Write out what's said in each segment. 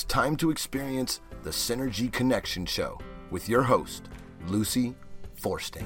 It's time to experience the Synergy Connection Show with your host, Lucy Forsting.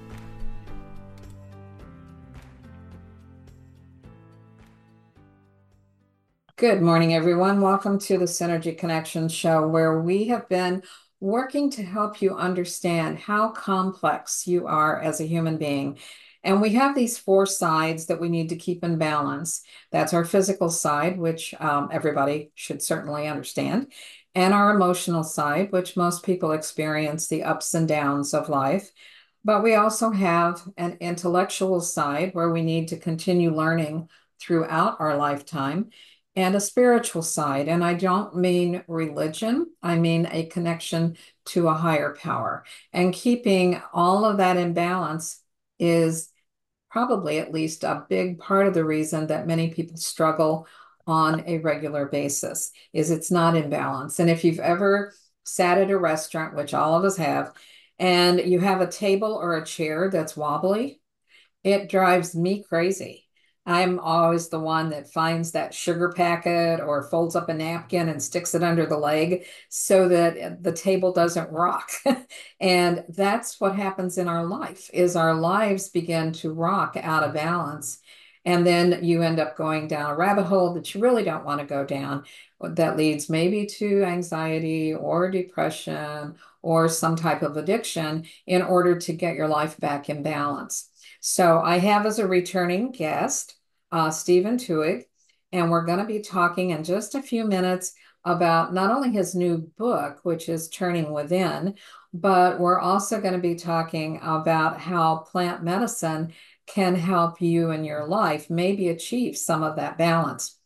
Good morning, everyone. Welcome to the Synergy Connection Show, where we have been working to help you understand how complex you are as a human being. And we have these four sides that we need to keep in balance. That's our physical side, which everybody should certainly understand, and our emotional side, which most people experience the ups and downs of life. But we also have an intellectual side where we need to continue learning throughout our lifetime, and a spiritual side. And I don't mean religion, I mean a connection to a higher power. And keeping all of that in balance is probably at least a big part of the reason that many people struggle on a regular basis, is it's not in balance. And if you've ever sat at a restaurant, which all of us have, and you have a table or a chair that's wobbly, it drives me crazy. I'm always the one that finds that sugar packet or folds up a napkin and sticks it under the leg so that the table doesn't rock. And that's what happens in our life, is our lives begin to rock out of balance. And then you end up going down a rabbit hole that you really don't want to go down, that leads maybe to anxiety or depression or some type of addiction in order to get your life back in balance. So I have as a returning guest, Stephen Tuig, and we're going to be talking in just a few minutes about not only his new book, which is Turning Within, but we're also going to be talking about how plant medicine can help you in your life maybe achieve some of that balance.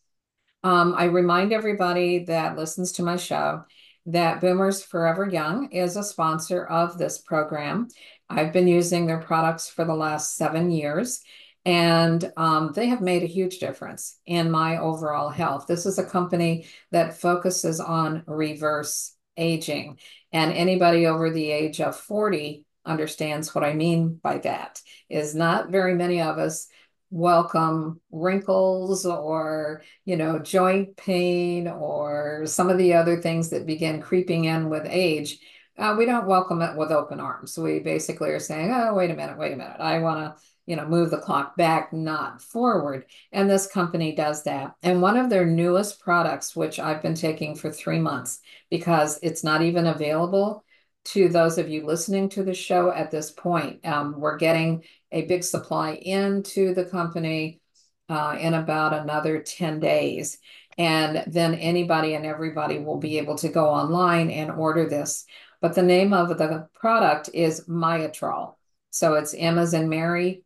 I remind everybody that listens to my show that Boomers Forever Young is a sponsor of this program. I've been using their products for the last 7 years, and they have made a huge difference in my overall health. This is a company that focuses on reverse aging, and anybody over the age of 40 understands what I mean by that. Is not very many of us welcome wrinkles or joint pain or some of the other things that begin creeping in with age. We don't welcome it with open arms. We basically are saying, oh, wait a minute, I want to move the clock back, not forward. And this company does that. And one of their newest products, which I've been taking for 3 months because it's not even available to those of you listening to the show at this point. We're getting a big supply into the company in about another 10 days. And then anybody and everybody will be able to go online and order this. But the name of the product is Myotrol. So it's M as in Mary,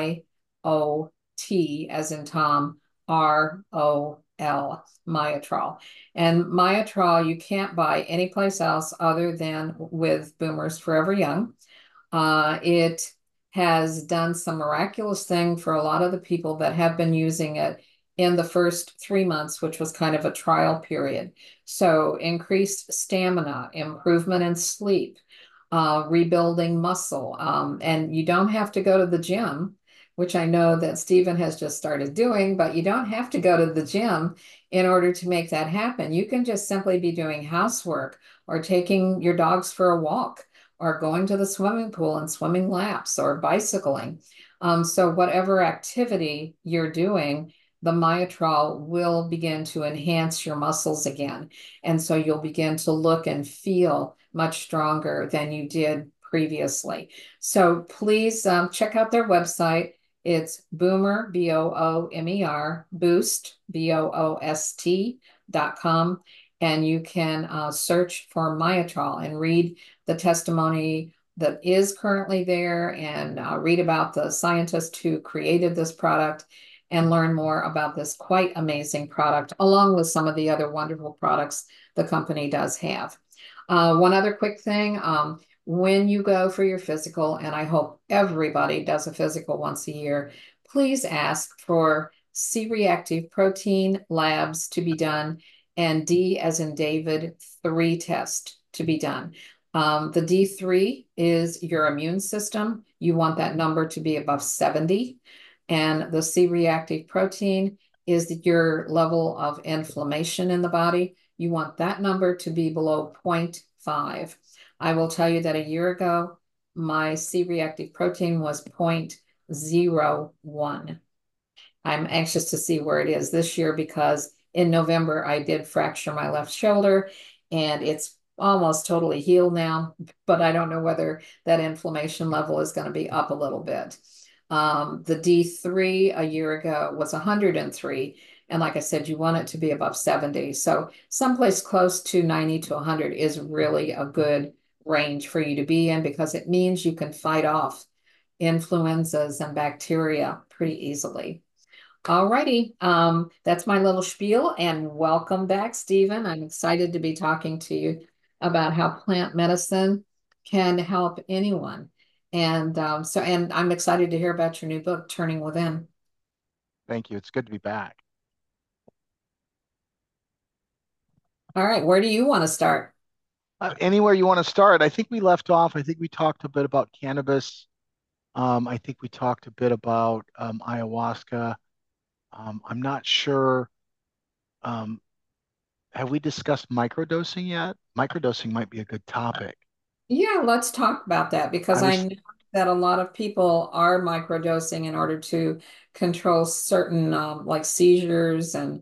Y-O-T as in Tom, R-O-L, Myotrol. And Myotrol you can't buy anyplace else other than with Boomers Forever Young. It has done some miraculous thing for a lot of the people that have been using it in the first 3 months, which was kind of a trial period. So increased stamina, improvement in sleep, rebuilding muscle. And you don't have to go to the gym, which I know that Stephen has just started doing, but you don't have to go to the gym in order to make that happen. You can just simply be doing housework or taking your dogs for a walk or going to the swimming pool and swimming laps or bicycling. So whatever activity you're doing, the Myotrol will begin to enhance your muscles again. And so you'll begin to look and feel much stronger than you did previously. So please check out their website. It's Boomer, B-O-O-M-E-R, Boost, BOOST.com. And you can search for Myotrol and read the testimony that is currently there and read about the scientist who created this product and learn more about this quite amazing product, along with some of the other wonderful products the company does have. One other quick thing, when you go for your physical, and I hope everybody does a physical once a year, please ask for C-reactive protein labs to be done and D as in David 3 test to be done. The D3 is your immune system. You want that number to be above 70. And the C-reactive protein is your level of inflammation in the body. You want that number to be below zero point 0.5. I will tell you that a year ago, my C-reactive protein was 0.01. I'm anxious to see where it is this year because in November I did fracture my left shoulder and it's almost totally healed now, but I don't know whether that inflammation level is going to be up a little bit. The D3 a year ago was 103. And like I said, you want it to be above 70. So someplace close to 90 to 100 is really a good range for you to be in because it means you can fight off influenzas and bacteria pretty easily. Alrighty, that's my little spiel, and welcome back, Stephen. I'm excited to be talking to you about how plant medicine can help anyone. And I'm excited to hear about your new book, Turning Within. Thank you. It's good to be back. All right, where do you want to start? Anywhere you want to start. I think we left off. I think we talked a bit about cannabis. I think we talked a bit about ayahuasca. I'm not sure. Um, have we discussed microdosing yet? Microdosing might be a good topic. Yeah, let's talk about that because I I was, know that a lot of people are microdosing in order to control certain like seizures and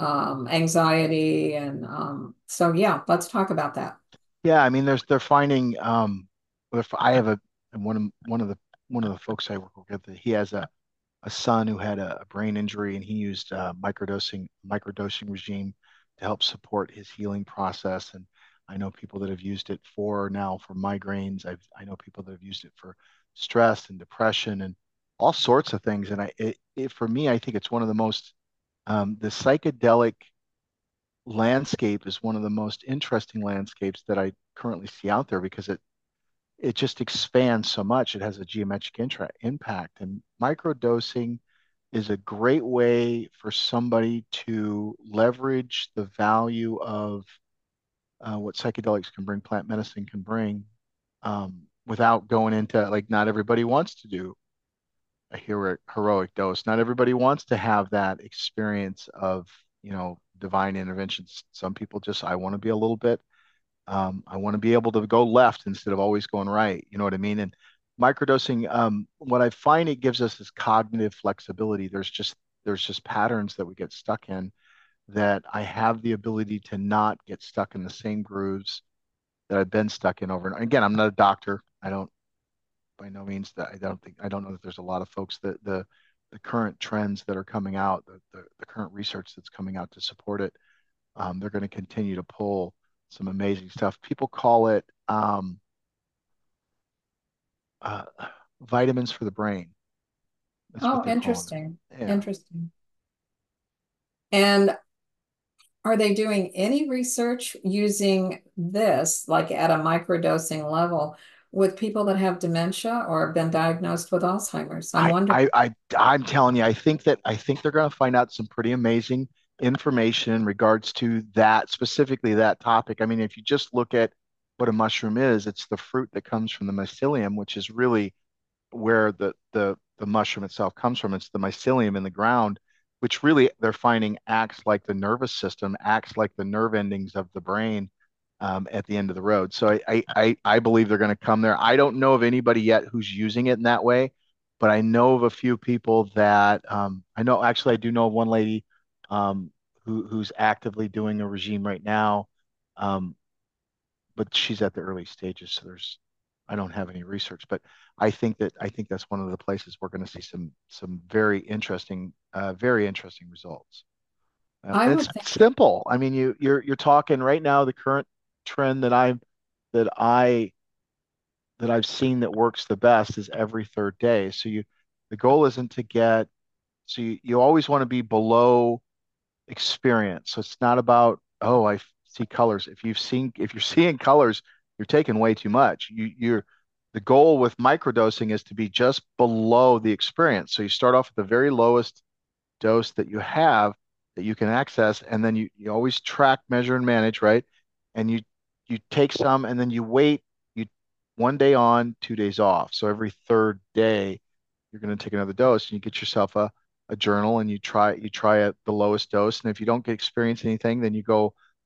anxiety. And so, yeah, let's talk about that. yeah. I mean, they're finding. If I have a one of the folks I work with, he has a son who had a brain injury, and he used microdosing regime to help support his healing process. And I know people that have used it for migraines. I know people that have used it for stress and depression and all sorts of things. And for me, I think it's one of the most the psychedelic landscape is one of the most interesting landscapes that I currently see out there because it just expands so much. It has a geometric impact, and microdosing is a great way for somebody to leverage the value of what psychedelics can bring, plant medicine can bring, without going into like not everybody wants to do a heroic dose. Not everybody wants to have that experience of divine interventions. Some people just I want to be a little bit I want to be able to go left instead of always going right. You know what I mean? And microdosing, what I find it gives us is cognitive flexibility. There's just patterns that we get stuck in that I have the ability to not get stuck in the same grooves that I've been stuck in over and again. I'm not a doctor. I don't by no means that I don't know that there's a lot of folks that the current trends that are coming out, the current research that's coming out to support it, they're going to continue to pull some amazing stuff. People call it uh, vitamins for the brain. That's what Oh, they're calling interesting. it. Yeah. Interesting. And are they doing any research using this, like at a microdosing level, with people that have dementia or have been diagnosed with Alzheimer's? I'm I, wondering. I, I, I'm telling you, I think they're going to find out some pretty amazing information in regards to that, specifically that topic. I mean, if you just look at what a mushroom is, it's the fruit that comes from the mycelium, which is really where the mushroom itself comes from. It's the mycelium in the ground, which really they're finding acts like the nervous system, acts like the nerve endings of the brain at the end of the road. So I believe they're going to come there. I don't know of anybody yet who's using it in that way, but I know of a few people that I know. Actually, I do know of one lady who's actively doing a regime right now, um, but she's at the early stages, so I don't have any research, but I think that's one of the places we're going to see some very interesting results. I It's would think. simple. I mean, you're talking right now. The current trend that I that I've seen that works the best is every third day. The goal isn't to get you always want to be below experience. So it's not about, oh, I see colors. If you're seeing colors, you're taking way too much. The goal with microdosing is to be just below the experience. So you start off at the very lowest dose that you have that you can access, and then you always track, measure, and manage, right? And you take some, and then you wait. You 1 day on, 2 days off. So every third day, you're going to take another dose, and you get yourself a journal, and you try at the lowest dose. And if you don't get experience anything, then you go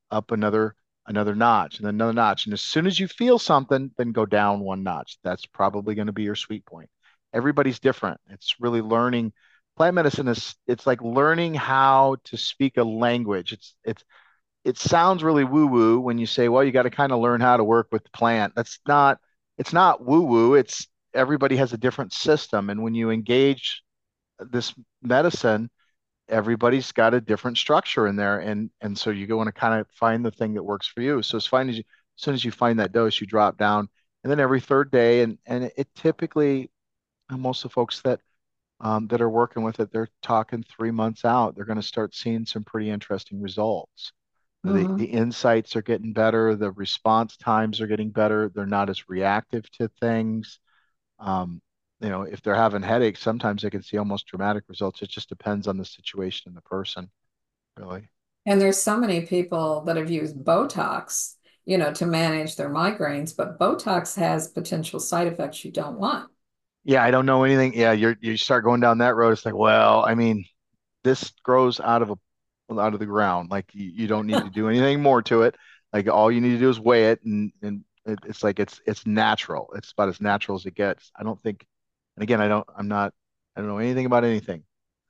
up another notch and then another notch. And as soon as you feel something, then go down one notch. That's probably going to be your sweet point. Everybody's different. It's really learning. Plant medicine is it's like learning how to speak a language. It sounds really woo-woo when you say, well, you got to kind of learn how to work with the plant. It's not woo-woo. It's everybody has a different system. And when you engage this medicine, everybody's got a different structure in there. And so you want to kind of find the thing that works for you. So as soon as you find that dose, you drop down. And then every third day, and it typically most of the folks that are working with it, they're talking 3 months out. They're going to start seeing some pretty interesting results. The Hmm. insights are getting better. The response times are getting better. They're not as reactive to things. Um, if they're having headaches, sometimes they can see almost dramatic results. It just depends on the situation and the person, really. And there's so many people that have used Botox, to manage their migraines, but Botox has potential side effects you don't want. Yeah, I don't know anything. Yeah, you start going down that road. It's like, well, I mean, this grows out of the ground. Like you don't need to do anything more to it. Like all you need to do is weigh it, and it's like it's natural. It's about as natural as it gets. I don't think. And again, I don't know anything about anything.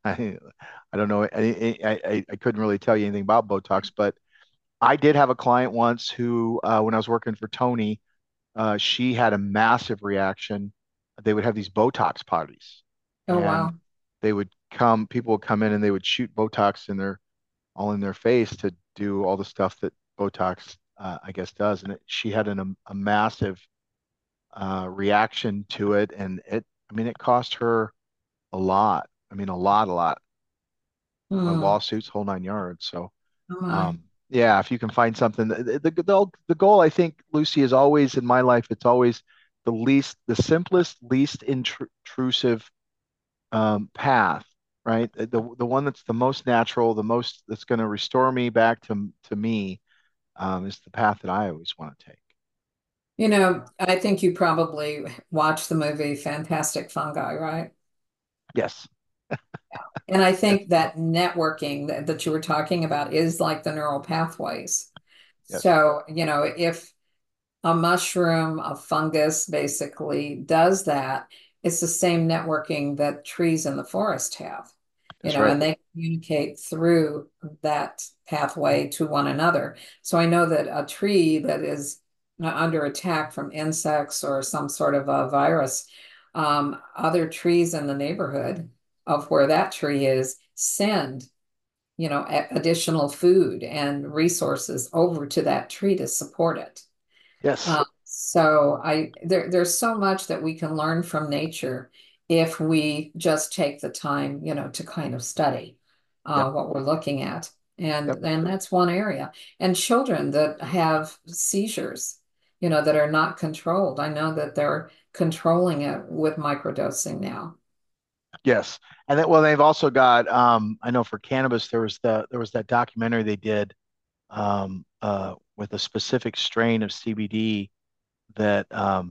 I don't know. I couldn't really tell you anything about Botox, but I did have a client once who, when I was working for Tony, she had a massive reaction. They would have these Botox parties, Oh, and wow. people would come in and they would shoot Botox all in their face to do all the stuff that Botox, I guess, does. And she had a massive reaction to it, and I mean, it cost her a lot. I mean, a lot, Hmm. lawsuits, whole nine yards. So, Oh, my. yeah, if you can find something, the goal, I think, Lucy, is always in my life. It's always the simplest, least intrusive path, right? The one that's the most natural, the most that's going to restore me back to me, is the path that I always want to take. I think you probably watched the movie Fantastic Fungi, right? Yes, And I yes, think that networking that you were talking about is like the neural pathways. yes, So, if a mushroom, a fungus basically does that, it's the same networking that trees in the forest have, that's right. and they communicate through that pathway to one another. So I know that a tree that is under attack from insects or some sort of a virus, other trees in the neighborhood of where that tree is send, additional food and resources over to that tree to support it. Yes, So there's so much that we can learn from nature if we just take the time, to kind of study yep, what we're looking at. And yep. then that's one area. And children that have seizures, that are not controlled. I know that they're controlling it with microdosing now. Yes. And then, well, they've also got, I know for cannabis, there was that documentary they did, with a specific strain of CBD that,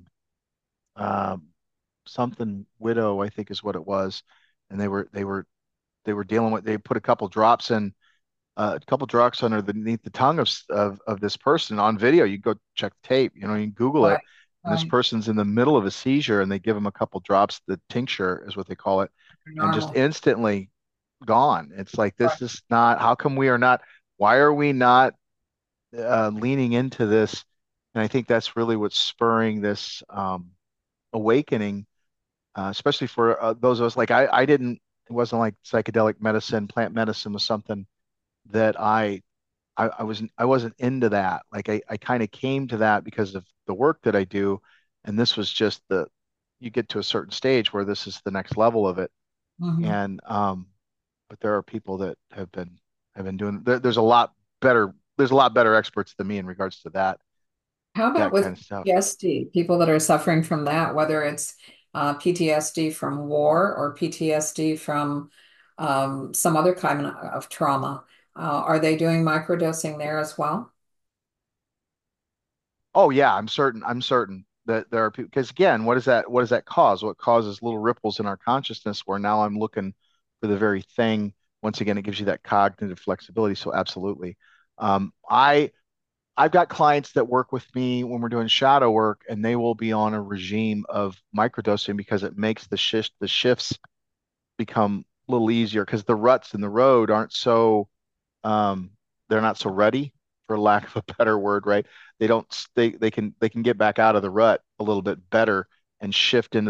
um, something widow, I think is what it was. And they were dealing with, they put a couple drugs underneath the tongue of this person on video. You go check the tape, you can Google it. Right, And this right. person's in the middle of a seizure and they give him a couple drops, the tincture is what they call it, and just Normal. instantly gone. It's like, Right. this is not, how come we are not, why are we not leaning into this? And I think that's really what's spurring this awakening, especially for those of us like I didn't, it wasn't like psychedelic medicine, plant medicine was something that I wasn't into that. Like I kind of came to that because of the work that I do. And this was just you get to a certain stage where this is the next level of it. Mhm. And, but there are people that have been doing, there's a lot better experts than me in regards to How about that with kind of stuff. PTSD, people that are suffering from that, whether it's PTSD from war or PTSD from some other kind of trauma? Are they doing microdosing there as well? Oh yeah, I'm certain that there are people, because again, what does that cause? What causes little ripples in our consciousness where now I'm looking for the very thing. Once again, it gives you that cognitive flexibility. So absolutely. I've got clients that work with me when we're doing shadow work, and they will be on a regime of microdosing because it makes the shifts become a little easier because the ruts in the road aren't so um, they're not so ruddy, for lack of a better word, right? They can get back out of the rut a little bit better and shift into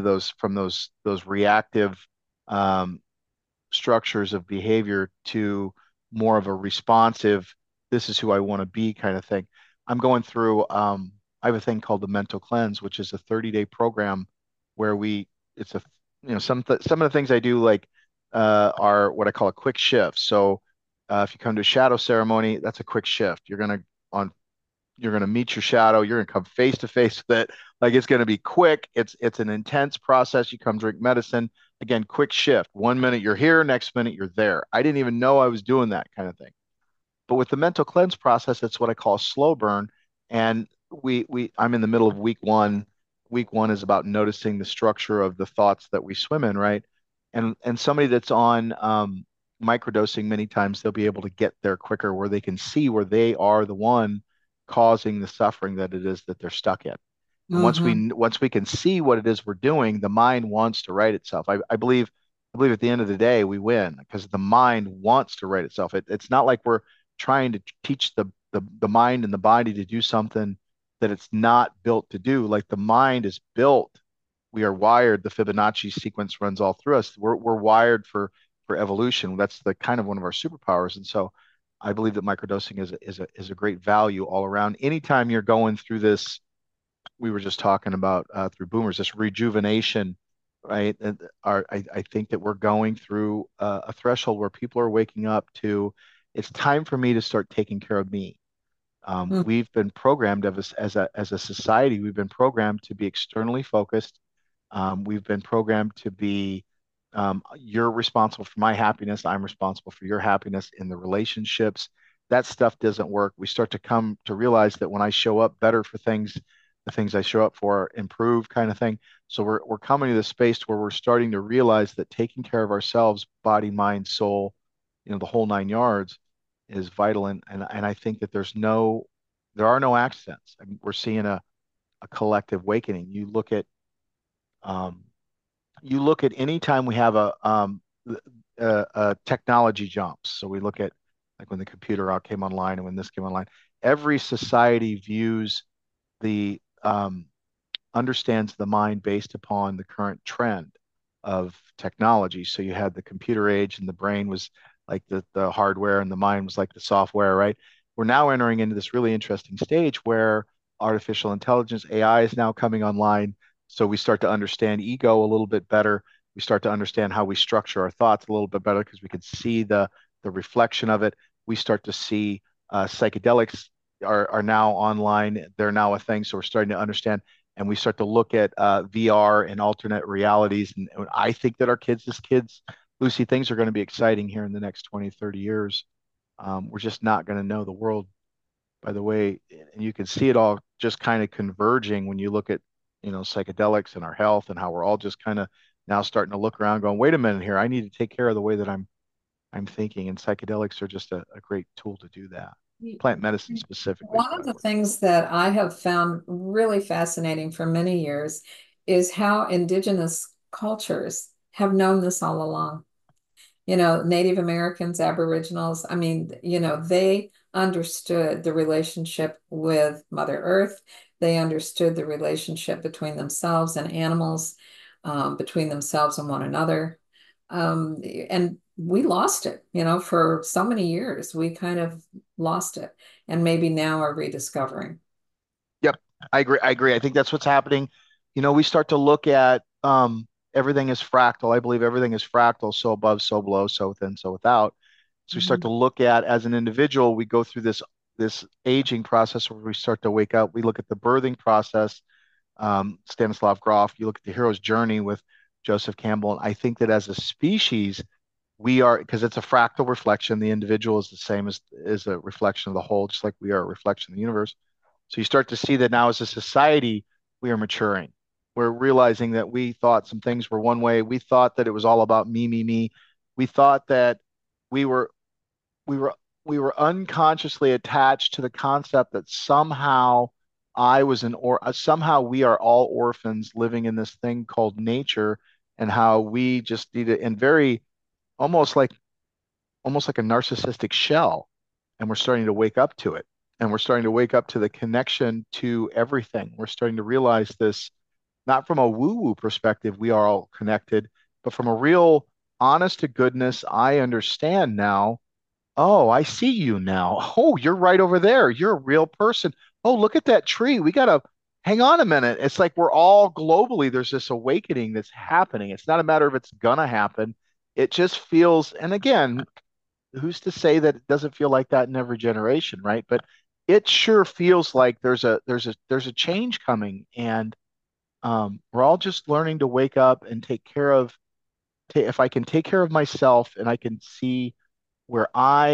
those reactive um, structures of behavior to more of a responsive, this is who I want to be kind of thing. I'm going through, I have a thing called the mental cleanse, which is a 30-day program where it's a, some of the things I do like are what I call a quick shift. So if you come to a shadow ceremony, that's a quick shift. On you're going to meet your shadow. You're going to come face to face with it. Like it's going to be quick. It's an intense process. You come drink medicine. Again, quick shift. 1 minute you're here, next minute you're there. I didn't even know I was doing that kind of thing. But with the mental cleanse process, it's what I call a slow burn. And I'm in the middle of week one. Week one is about noticing the structure of the thoughts that we swim in, right? And somebody that's on microdosing, many times they'll be able to get there quicker, where they can see where they are the one causing the suffering that it is that they're stuck in. And Mm-hmm. once we can see what it is we're doing, the mind wants to right itself. I believe at the end of the day we win because the mind wants to right itself. It's not like we're trying to teach the mind and the body to do something that it's not built to do. Like the mind is built, we are wired. The Fibonacci sequence runs all through us. We're wired for evolution. That's the kind of one of our superpowers. And so I believe that microdosing is a great value all around. Anytime you're going through this, we were just talking about through boomers, this rejuvenation, right? And I think that we're going through a threshold where people are waking up to, it's time for me to start taking care of me. We've been programmed as a society, we've been programmed to be externally focused. We've been programmed to be, you're responsible for my happiness. I'm responsible for your happiness in the relationships. That stuff doesn't work. We start to come to realize that when I show up better for things, the things I show up for improve kind of thing. So we're coming to this space where we're starting to realize that taking care of ourselves, body, mind, soul, the whole nine yards is vital. And I think that there are no accidents. I mean, we're seeing a collective awakening. Um, you look at any time we have a technology jumps. So we look at like when the computer out came online and when this came online, every society views the understands the mind based upon the current trend of technology. So you had the computer age and the brain was like the hardware and the mind was like the software, right? We're now entering into this really interesting stage where artificial intelligence, AI is now coming online. So we start to understand ego a little bit better. We start to understand how we structure our thoughts a little bit better because we can see the reflection of it. We start to see psychedelics are now online. They're now a thing. So we're starting to understand and we start to look at VR and alternate realities. And I think that our kids, as kids, Lucy, things are going to be exciting here in the next 20, 30 years. We're just not going to know the world by the way, and you can see it all just kind of converging when you look at, psychedelics and our health and how we're all just kind of now starting to look around going, wait a minute here, I need to take care of the way that I'm thinking. And psychedelics are just a great tool to do that. Plant medicine specifically is One what of I the work. things that I have found really fascinating for many years is how indigenous cultures have known this all along. Native Americans, Aboriginals, I mean, they understood the relationship with Mother Earth. They understood the relationship between themselves and animals, between themselves and one another. And we lost it, for so many years. We kind of lost it and maybe now are rediscovering. Yep, I agree. I agree. I think that's what's happening. We start to look at everything is fractal. I believe everything is fractal, so above, so below, so within, so without. So we start Mhm. to look at as an individual, we go through this aging process where we start to wake up. We look at the birthing process, Stanislav Grof. You look at the hero's journey with Joseph Campbell. And I think that as a species, we are because it's a fractal reflection. The individual is the same as is a reflection of the whole, just like we are a reflection of the universe. So you start to see that now as a society, we are maturing. We're realizing that we thought some things were one way. We thought that it was all about me, me, me. We thought that we were we were we were unconsciously attached to the concept that somehow I was somehow we are all orphans living in this thing called nature, and how we just need it, and very almost like almost like a narcissistic shell. And we're starting to wake up to it. And we're starting to wake up to the connection to everything. We're starting to realize this, not from a woo-woo perspective, we are all connected, but from a real honest to goodness, I understand now. Oh, I see you now. Oh, you're right over there. You're a real person. Oh, look at that tree. We gotta hang on a minute. It's like we're all globally, there's this awakening that's happening. It's not a matter of it's gonna happen. It just feels, and again, who's to say that it doesn't feel like that in every generation, right? But it sure feels like there's a change coming, and we're all just learning to wake up and take care of. If I can take care of myself, and I can see where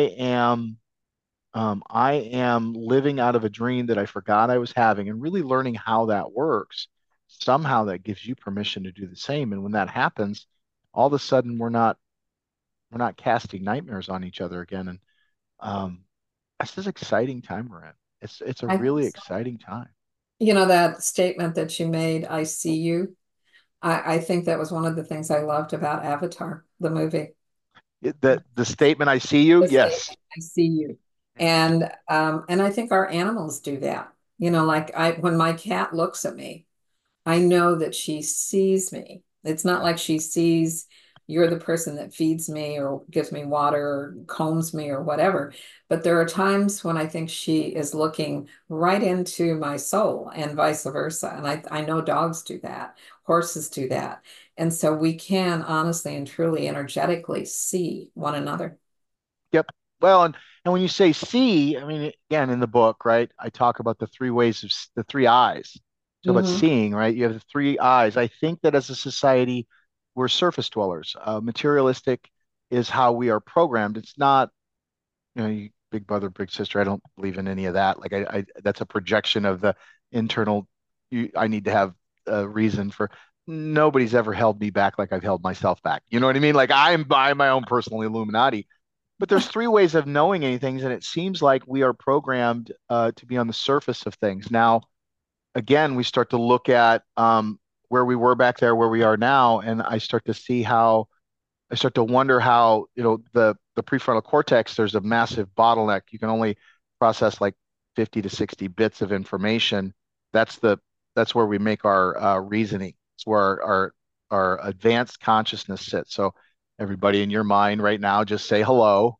I am living out of a dream that I forgot I was having, and really learning how that works. Somehow that gives you permission to do the same, and when that happens, all of a sudden we're not casting nightmares on each other again, and um, it's this exciting time we're in. It's a I think really so. exciting time. That statement that you made, I see you. I think that was one of the things I loved about Avatar, the movie. The statement "I see you," The yes. statement, I see you. And I think our animals do that. Like when my cat looks at me, I know that she sees me. It's not like she sees you're the person that feeds me or gives me water or combs me or whatever. But there are times when I think she is looking right into my soul and vice versa. And I know dogs do that, horses do that. And so we can honestly and truly energetically see one another. Yep. Well, and when you say see, I mean, again, in the book, right, I talk about the three ways of the three eyes. So about Hmm. seeing, right? You have the three eyes. I think that as a society, we're surface dwellers. Materialistic is how we are programmed. It's not, big brother, big sister. I don't believe in any of that. Like that's a projection of the internal. I need to have a reason for. Nobody's ever held me back like I've held myself back. You know what I mean? Like I'm by my own personal Illuminati. But there's three ways of knowing anything, and it seems like we are programmed to be on the surface of things. Now, again, we start to look at where we were back there, where we are now, and I start to wonder how, the prefrontal cortex, there's a massive bottleneck. You can only process like 50 to 60 bits of information. That's the that's where we make our reasoning. It's where our advanced consciousness sits. So everybody in your mind right now, just say hello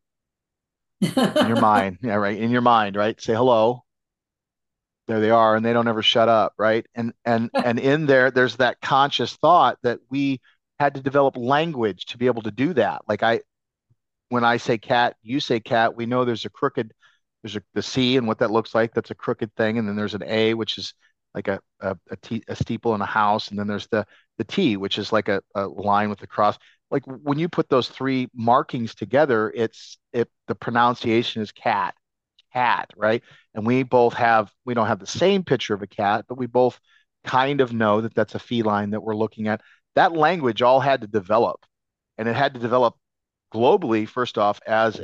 in your mind. Yeah, right. In your mind, right? Say hello. There they are, and they don't ever shut up, right? And in there's that conscious thought that we had to develop language to be able to do that. Like when I say cat, you say cat, we know there's the C and what that looks like. That's a crooked thing. And then there's an A, which is like a steeple in a house. And then there's the T, which is like a line with a cross. Like when you put those three markings together, the pronunciation is cat, right? And we don't have the same picture of a cat, but we both kind of know that that's a feline that we're looking at. That language all had to develop, and it had to develop globally, first off,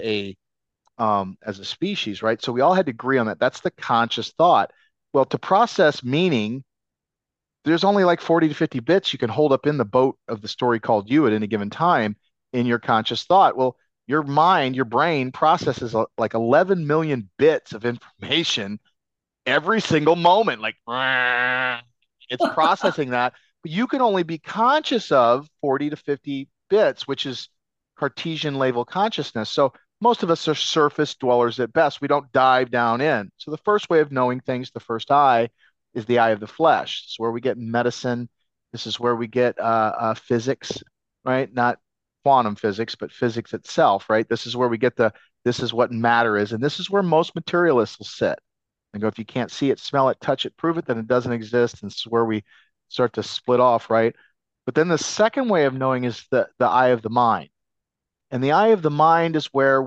as a species, right? So we all had to agree on that. That's the conscious thought. Well, to process meaning, there's only like 40 to 50 bits you can hold up in the boat of the story called you at any given time in your conscious thought. Well, your mind, your brain processes like 11 million bits of information every single moment. Like it's processing that, but you can only be conscious of 40 to 50 bits, which is Cartesian level consciousness. So most of us are surface dwellers at best. We don't dive down in. So the first way of knowing things, the first eye, is the eye of the flesh. It's where we get medicine. This is where we get physics, right? Not quantum physics, but physics itself, right? This is where we get this is what matter is. And this is where most materialists will sit and go, if you can't see it, smell it, touch it, prove it, then it doesn't exist. And this is where we start to split off, right? But then the second way of knowing is the eye of the mind. And the eye of the mind is where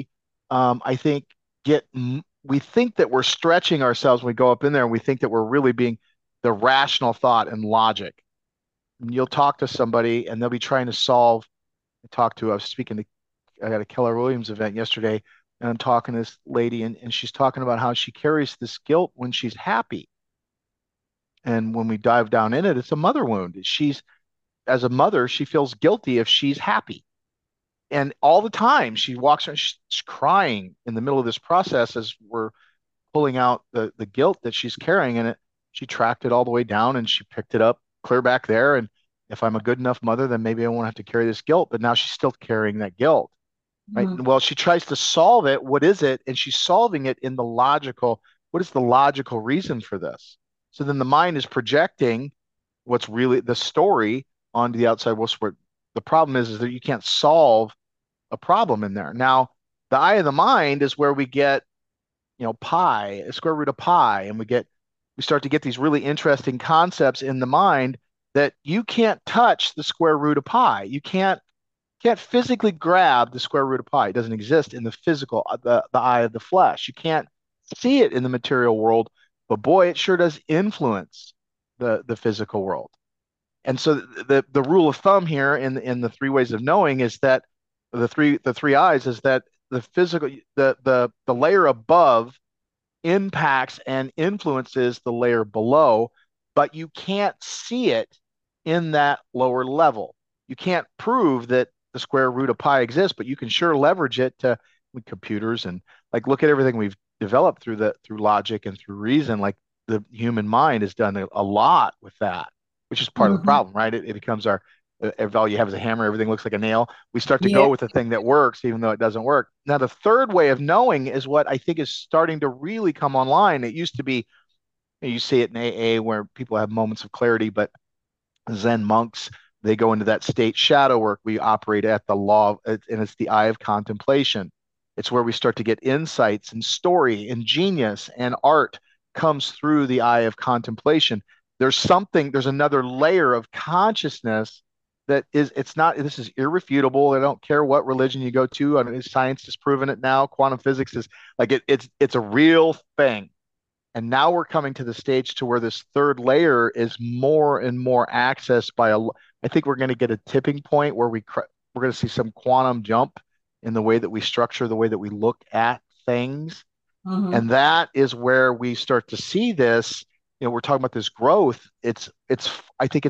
I think, we think that we're stretching ourselves when we go up in there, and we think that we're really being the rational thought and logic. And you'll talk to somebody and they'll be trying to solve. I was speaking to, I got a Keller Williams event yesterday. and I'm talking to this lady, and she's talking about how she carries this guilt when she's happy. And when we dive down in it, it's a mother wound. She's, as a mother, she feels guilty if she's happy. And all the time she walks around, she's crying in the middle of this process as we're pulling out the guilt that she's carrying. And she tracked it all the way down and she picked it up clear back there. And if I'm a good enough mother, then maybe I won't have to carry this guilt. But now she's still carrying that guilt. Right. Mhm. Well, she tries to solve it. What is it? And she's solving it in the logical. What is the logical reason for this? So then the mind is projecting what's really the story onto the outside. What's what the problem is that you can't solve a problem in there. Now, the eye of the mind is where we get, pi, a square root of pi, and we start to get these really interesting concepts in the mind that you can't touch the square root of pi. You can't physically grab the square root of pi. It doesn't exist in the physical, the eye of the flesh. You can't see it in the material world, but boy, it sure does influence the physical world. And so the rule of thumb here in the three ways of knowing is that the three eyes is that the physical the layer above impacts and influences the layer below, but you can't see it in that lower level. You can't prove that the square root of pi exists, but you can sure leverage it to with computers and like look at everything we've developed through logic and through reason. Like the human mind has done a lot with that, which is part of the Mhm. problem, right? It becomes our all you have is a hammer, everything looks like a nail. We start to Yeah. go with the thing that works, even though it doesn't work. Now, the third way of knowing is what I think is starting to really come online. It used to be, you see it in AA where people have moments of clarity, but Zen monks, they go into that state shadow work. We operate at the law, and it's the eye of contemplation. It's where we start to get insights and story and genius and art comes through the eye of contemplation. There's another layer of consciousness that is, it's not, this is irrefutable. I don't care what religion you go to. I mean, science has proven it now. Quantum physics is like it's a real thing. And now we're coming to the stage to where this third layer is more and more accessed by I think we're going to get a tipping point where we're going to see some quantum jump in the way that we structure, the way that we look at things. Mhm. And that is where we start to see this. We're talking about this growth. I think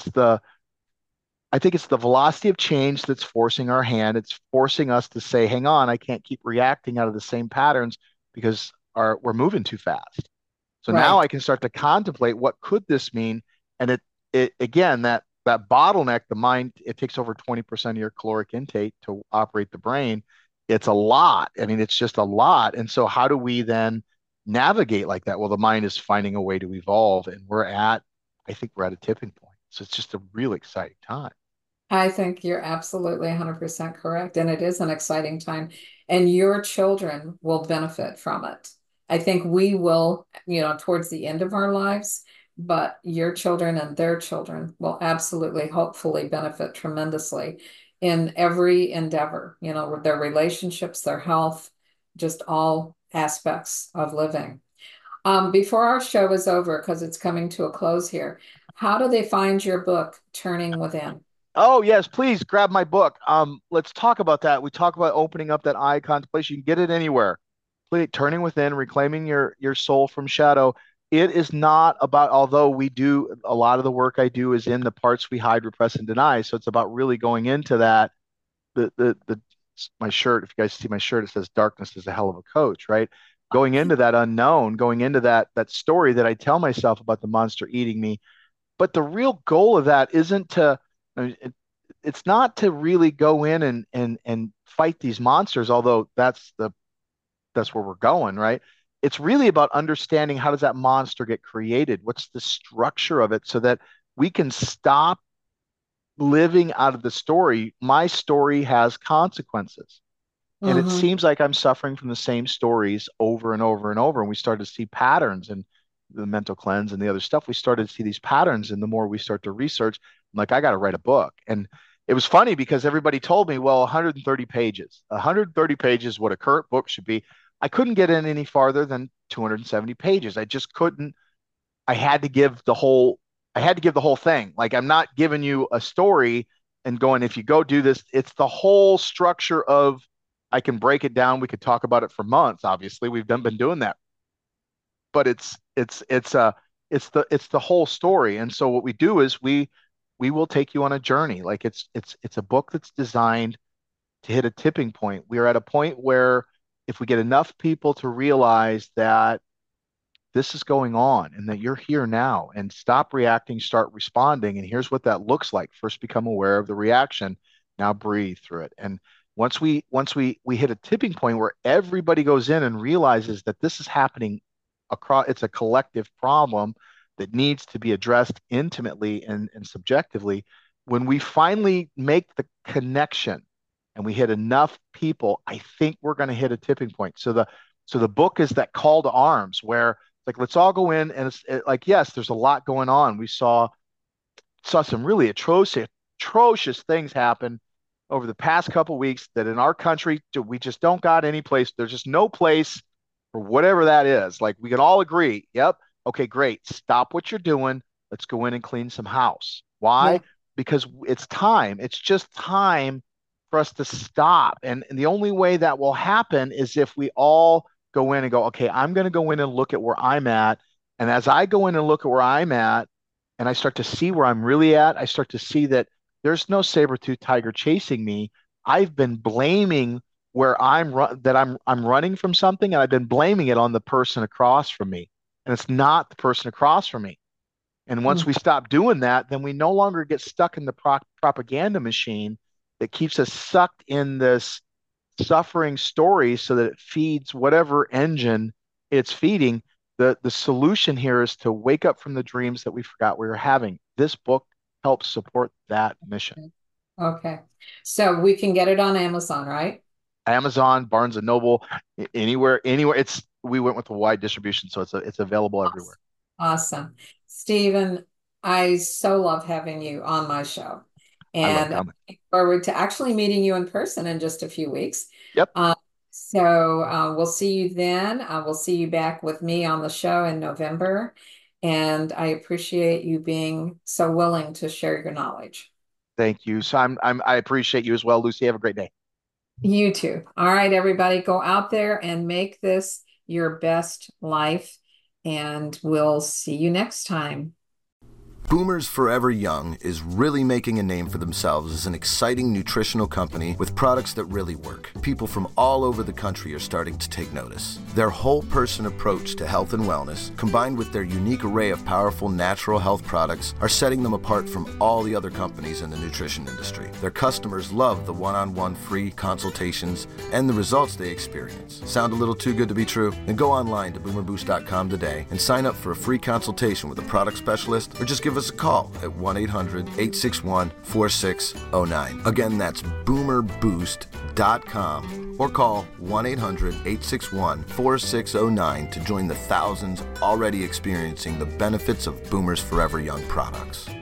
it's the velocity of change that's forcing our hand. It's forcing us to say, hang on, I can't keep reacting out of the same patterns because we're moving too fast. So now Right. I can start to contemplate what could this mean? And it again, that bottleneck, the mind, it takes over 20% of your caloric intake to operate the brain. It's a lot. I mean, it's just a lot. And so how do we then navigate like that? Well, the mind is finding a way to evolve, and I think we're at a tipping point. So it's just a really exciting time. I think you're absolutely 100% correct. And it is an exciting time. And your children will benefit from it. I think we will, towards the end of our lives, but your children and their children will absolutely, hopefully benefit tremendously in every endeavor, with their relationships, their health, just all aspects of living. Before our show is over, because it's coming to a close here, how do they find your book, Turning Within? Oh, yes, please grab my book. Let's talk about that. We talk about opening up that eye contemplation. You can get it anywhere. Please, turning within, reclaiming your soul from shadow. It is not about, although we do a lot of the work I do is in the parts we hide, repress, and deny. So it's about really going into that. The my shirt, if you guys see my shirt, it says darkness is a hell of a coach, right? Going into that unknown, going into that story that I tell myself about the monster eating me. But the real goal of that isn't to, I mean, it's not to really go in and fight these monsters, although that's where we're going, right? It's really about understanding how does that monster get created? What's the structure of it so that we can stop living out of the story. My story has consequences. And it Mm-hmm. seems like I'm suffering from the same stories over and over and over. And we start to see patterns in the mental cleanse and the other stuff. We started to see these patterns. And the more we start to research, I'm like, I got to write a book. And it was funny because everybody told me, well, 130 pages, 130 pages, what a current book should be. I couldn't get in any farther than 270 pages. I just couldn't. I had to give the whole, I had to give the whole thing. Like I'm not giving you a story and going, if you go do this, it's the whole structure of I can break it down. We could talk about it for months. Obviously, we've been doing that, but it's the whole story. And so what we do is we will take you on a journey. Like it's a book that's designed to hit a tipping point. We are at a point where if we get enough people to realize that this is going on and that you're here now and stop reacting, start responding. And here's what that looks like. First, become aware of the reaction. Now breathe through it. And once we hit a tipping point where everybody goes in and realizes that this is happening across, it's a collective problem that needs to be addressed intimately and subjectively. When we finally make the connection and we hit enough people, I think we're going to hit a tipping point. So the book is that call to arms where it's like, let's all go in and like, yes, there's a lot going on. We saw some really atrocious things happen over the past couple of weeks that in our country, we just don't got any place. There's just no place for whatever that is. Like we can all agree. Yep. Okay, great. Stop what you're doing. Let's go in and clean some house. Why? Yeah. Because it's time. It's just time for us to stop. And the only way that will happen is if we all go in and go, okay, I'm going to go in and look at where I'm at. And as I go in and look at where I'm at, and I start to see where I'm really at, I start to see that there's no saber-toothed tiger chasing me. I've been blaming where I'm running from something, and I've been blaming it on the person across from me. And it's not the person across from me. And once we stop doing that, then we no longer get stuck in the propaganda machine that keeps us sucked in this suffering story so that it feeds whatever engine it's feeding. The solution here is to wake up from the dreams that we forgot we were having. This book helps support that mission. Okay. So we can get it on Amazon, right? Amazon, Barnes and Noble, anywhere. We went with a wide distribution, so it's available everywhere. Awesome. Stephen, I so love having you on my show. And I look forward to actually meeting you in person in just a few weeks. Yep. So we'll see you then. We'll see you back with me on the show in November. And I appreciate you being so willing to share your knowledge. Thank you. So I appreciate you as well, Lucy. Have a great day. You too. All right, everybody, go out there and make this your best life. And we'll see you next time. Boomers Forever Young is really making a name for themselves as an exciting nutritional company with products that really work. People from all over the country are starting to take notice. Their whole person approach to health and wellness, combined with their unique array of powerful natural health products, are setting them apart from all the other companies in the nutrition industry. Their customers love the one-on-one free consultations and the results they experience. Sound a little too good to be true? Then go online to boomerboost.com today and sign up for a free consultation with a product specialist, or just give us a call at 1-800-861-4609. Again, that's boomerboost.com, or call 1-800-861-4609 to join the thousands already experiencing the benefits of Boomers Forever Young products.